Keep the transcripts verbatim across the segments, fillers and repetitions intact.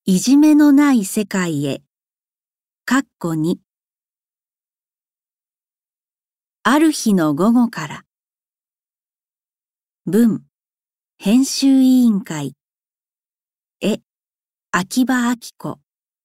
いじめのない世界へ。かっこに。ある日の午後から。文、編集委員会。絵、秋葉明子。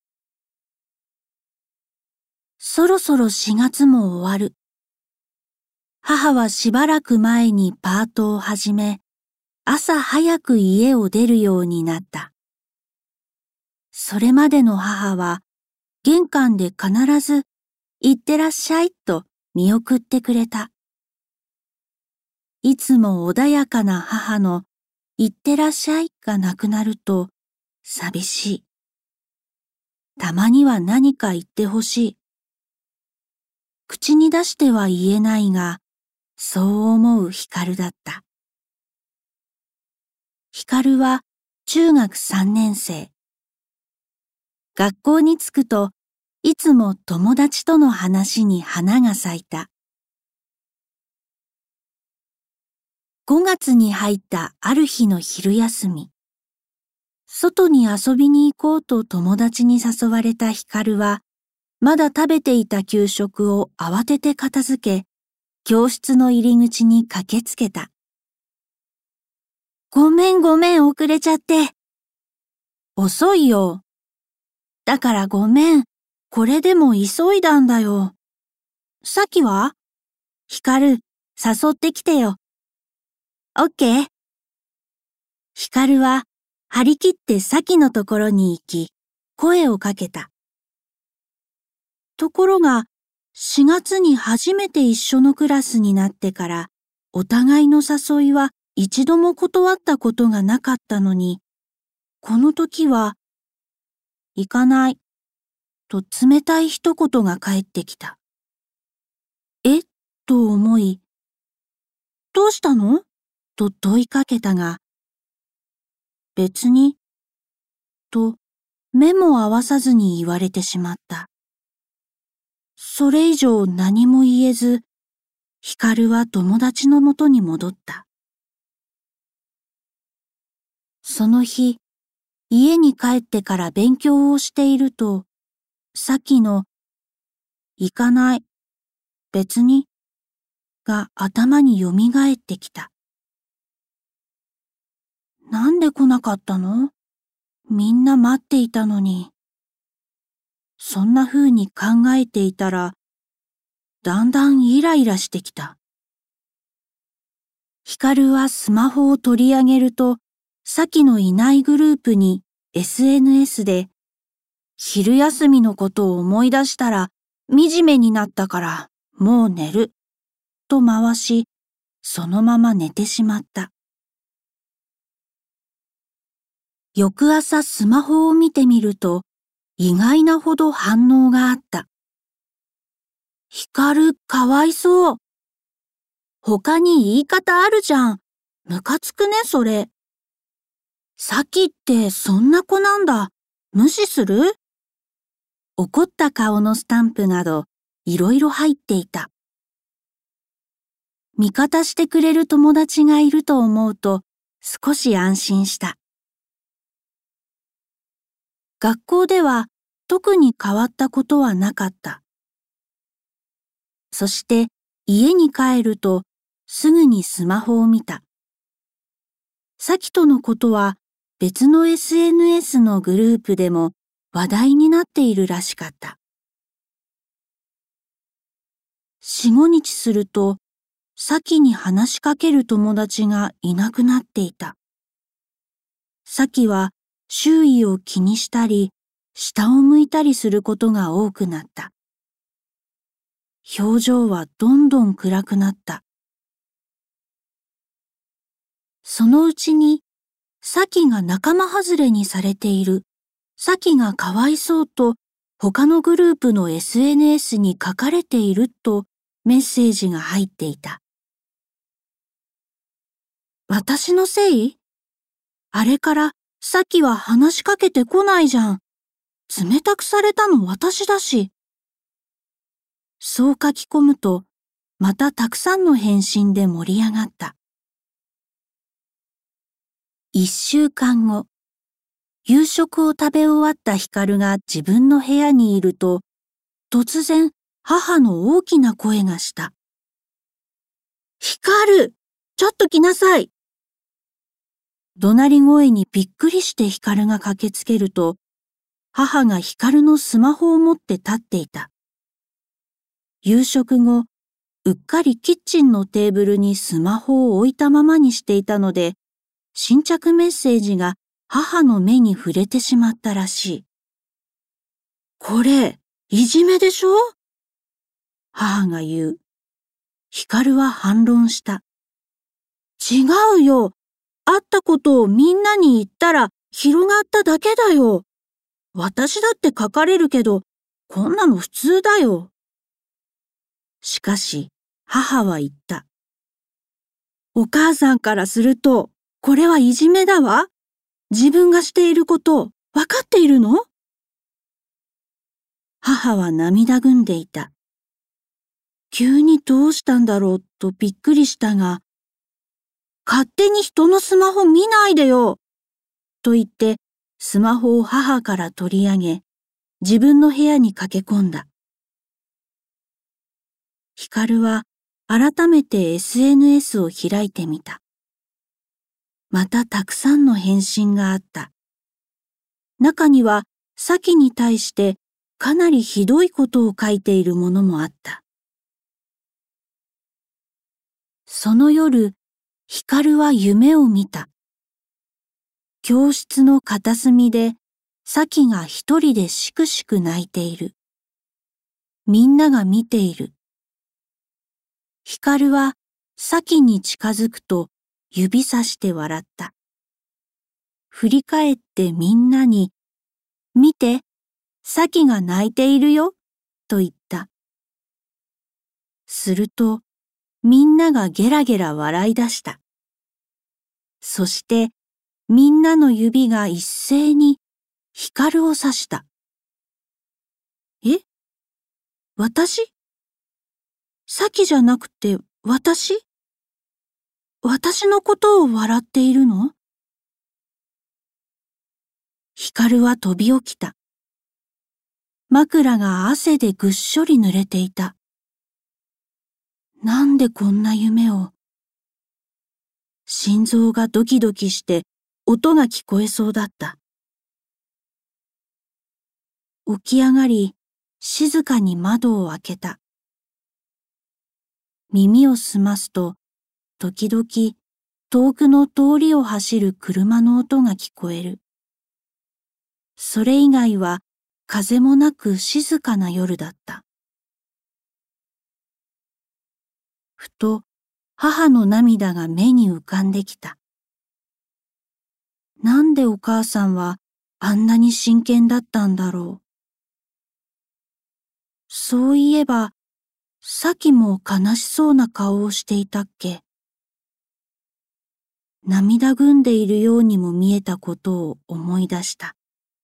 そろそろしがつも終わる。母はしばらく前にパートを始め、朝早く家を出るようになった。それまでの母は、玄関で必ず、いってらっしゃいと見送ってくれた。いつも穏やかな母の、いってらっしゃいがなくなると、寂しい。たまには何か言ってほしい。口に出しては言えないが、そう思う光だった。光は中学さんねん生。学校に着くと、いつも友達との話に花が咲いた。ごがつに入ったある日の昼休み。外に遊びに行こうと友達に誘われた光は、まだ食べていた給食を慌てて片付け、教室の入り口に駆けつけた。ごめんごめん遅れちゃって。遅いよ。だからごめん、これでも急いだんだよ。さきは？光、誘ってきてよ。オッケー。光は張り切ってさきのところに行き、声をかけた。ところが、しがつに初めて一緒のクラスになってから、お互いの誘いは一度も断ったことがなかったのに、この時は、行かない、と冷たい一言が返ってきた。え？と思い、どうしたの？と問いかけたが、別に、と目も合わさずに言われてしまった。それ以上何も言えず、光は友達のもとに戻った。その日、家に帰ってから勉強をしていると、さっきの、行かない、別に、が頭によみがえってきた。なんで来なかったの？みんな待っていたのに。そんな風に考えていたら、だんだんイライラしてきた。光はスマホを取り上げると、さきのいないグループに エスエヌエス で、昼休みのことを思い出したら惨めになったからもう寝る、と回し、そのまま寝てしまった。翌朝スマホを見てみると、意外なほど反応があった。光かわいそう。他に言い方あるじゃん。ムカつくね、それ。さきってそんな子なんだ。無視する？怒った顔のスタンプなど、いろいろ入っていた。味方してくれる友達がいると思うと、少し安心した。学校では特に変わったことはなかった。そして家に帰るとすぐにスマホを見た。さきとのことは別の エスエヌエス のグループでも話題になっているらしかった。四五日すると、さきに話しかける友達がいなくなっていた。さきは周囲を気にしたり、下を向いたりすることが多くなった。表情はどんどん暗くなった。そのうちに、さきが仲間外れにされている、さきがかわいそうと他のグループの エスエヌエス に書かれているとメッセージが入っていた。私のせい？あれからさきは話しかけてこないじゃん。冷たくされたの私だし。そう書き込むと、またたくさんの返信で盛り上がった。一週間後、 夕食を食べ終わった光が自分の部屋にいると、突然母の大きな声がした。光、ちょっと来なさい。怒鳴り声にびっくりして光が駆けつけると、母が光のスマホを持って立っていた。夕食後、うっかりキッチンのテーブルにスマホを置いたままにしていたので、新着メッセージが母の目に触れてしまったらしい。これ、いじめでしょ？母が言う。光は反論した。違うよ。あったことをみんなに言ったら広がっただけだよ。私だって書かれるけど、こんなの普通だよ。しかし、母は言った。お母さんからすると、これはいじめだわ。自分がしていることわかっているの？母は涙ぐんでいた。急にどうしたんだろうとびっくりしたが、勝手に人のスマホ見ないでよと言ってスマホを母から取り上げ、自分の部屋に駆け込んだ。光は改めて エスエヌエス を開いてみた。またたくさんの返信があった。中にはサキに対してかなりひどいことを書いているものもあった。その夜、光は夢を見た。教室の片隅でサキが一人でしくしく泣いている。みんなが見ている。光はサキに近づくと指さして笑った。振り返ってみんなに、見て、サキが泣いているよ、と言った。すると、みんながゲラゲラ笑い出した。そして、みんなの指が一斉に光を指した。え？私？サキじゃなくて私？私のことを笑っているの？光は飛び起きた。枕が汗でぐっしょり濡れていた。なんでこんな夢を。心臓がドキドキして音が聞こえそうだった。起き上がり、静かに窓を開けた。耳を澄ますと、時々遠くの通りを走る車の音が聞こえる。それ以外は風もなく静かな夜だった。ふと母の涙が目に浮かんできた。なんでお母さんはあんなに真剣だったんだろう。そういえば、さきも悲しそうな顔をしていたっけ。涙ぐんでいるようにも見えたことを思い出した。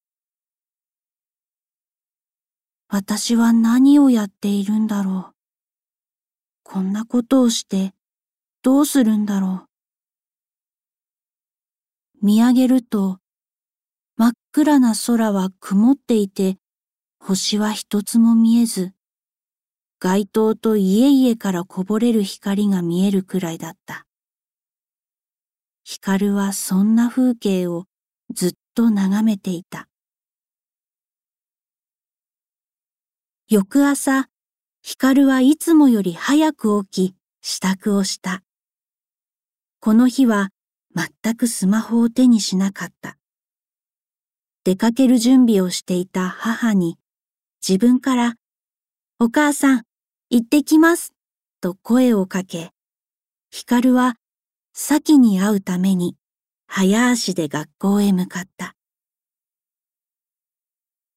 私は何をやっているんだろう。こんなことをしてどうするんだろう。見上げると真っ暗な空は曇っていて星は一つも見えず、街灯と家々からこぼれる光が見えるくらいだった。光はそんな風景をずっと眺めていた。翌朝、光はいつもより早く起き、支度をした。この日は全くスマホを手にしなかった。出かける準備をしていた母に、自分から、お母さん、行ってきます、と声をかけ、光はサキに会うために早足で学校へ向かった。